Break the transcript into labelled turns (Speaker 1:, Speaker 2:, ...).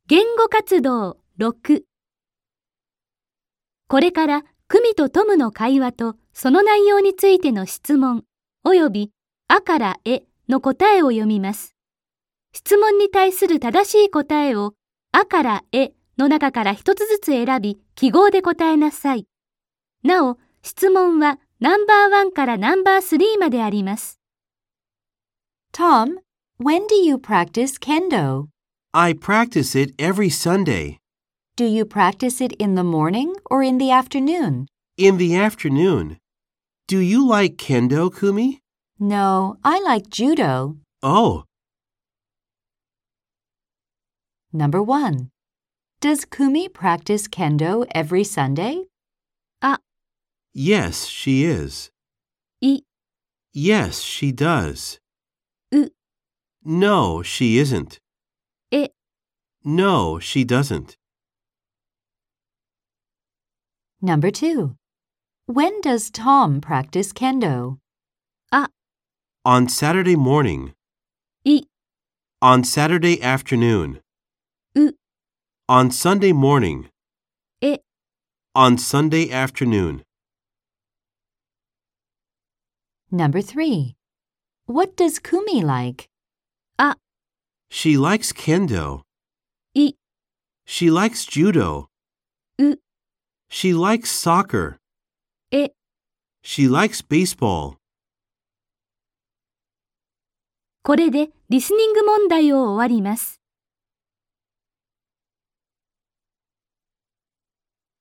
Speaker 1: 言語活動6。これからクミとトムの会話とその内容についての質問およびあからえの答えを読みます。質問に対する正しい答えをあからえの中から一つずつ選び記号で答えなさい。なお、質問はナンバー1からナンバー3まであります。
Speaker 2: Tom, when do you practice kendo?
Speaker 3: I practice it every Sunday.
Speaker 2: Do you practice it in the morning or in the afternoon?
Speaker 3: In the afternoon. Do you like kendo, Kumi?
Speaker 2: No, I like judo.
Speaker 3: Oh,
Speaker 2: Number 1. Does Kumi practice kendo every Sunday?
Speaker 1: あ、
Speaker 3: yes, she is.
Speaker 1: い、
Speaker 3: Yes, she does.
Speaker 1: う、
Speaker 3: No, she isn't.
Speaker 1: え、
Speaker 3: No, she doesn't.
Speaker 2: Number 2. When does Tom practice kendo?
Speaker 1: あ、
Speaker 3: On Saturday morning.
Speaker 1: い、
Speaker 3: On Saturday afternoon.
Speaker 1: う、
Speaker 3: On Sunday morning.
Speaker 1: え、
Speaker 3: On Sunday afternoon.
Speaker 2: Number 3. What does Kumi like?
Speaker 1: あ、
Speaker 3: She likes kendo.
Speaker 1: い、
Speaker 3: She likes judo.
Speaker 1: う、
Speaker 3: She likes soccer.
Speaker 1: え。
Speaker 3: She likes baseball.
Speaker 1: これでリスニング問題を終わります。